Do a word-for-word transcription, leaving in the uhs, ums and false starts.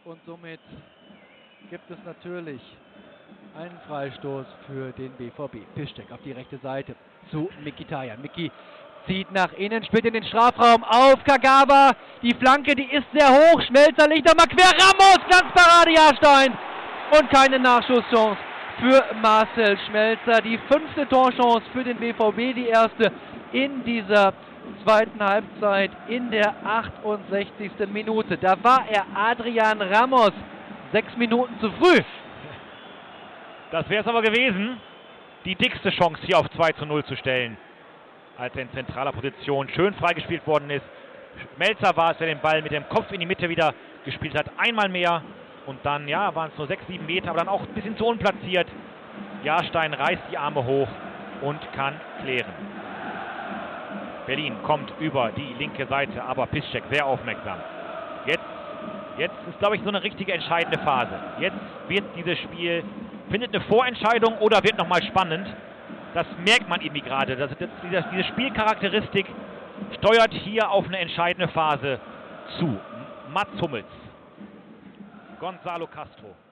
und somit gibt es natürlich einen Freistoß für den B V B. Piszczek auf die rechte Seite zu Mkhitaryan. Miki zieht nach innen, spielt in den Strafraum auf Kagawa. Die Flanke, die ist sehr hoch. Schmelzer legt nochmal quer. Ramos, Glanzparade, Jahrstein. Und keine Nachschusschance für Marcel Schmelzer. Die fünfte Torchance für den B V B, die erste in dieser zweiten Halbzeit in der achtundsechzigsten Minute. Da war er Adrian Ramos sechs Minuten zu früh. Das wäre es aber gewesen, die dickste Chance hier auf zwei zu null zu stellen, als er in zentraler Position schön freigespielt worden ist. Schmelzer war es, der den Ball mit dem Kopf in die Mitte wieder gespielt hat, einmal mehr. Und dann, ja, waren es nur sechs, sieben Meter, aber dann auch ein bisschen zu unplatziert. Jahrstein reißt die Arme hoch und kann klären. Berlin kommt über die linke Seite, aber Piszczek sehr aufmerksam. Jetzt, jetzt ist, glaube ich, so eine richtige entscheidende Phase. Jetzt wird dieses Spiel, findet eine Vorentscheidung oder wird nochmal spannend. Das merkt man irgendwie gerade. Das, das, diese Spielcharakteristik steuert hier auf eine entscheidende Phase zu. Mats Hummels. Gonzalo Castro.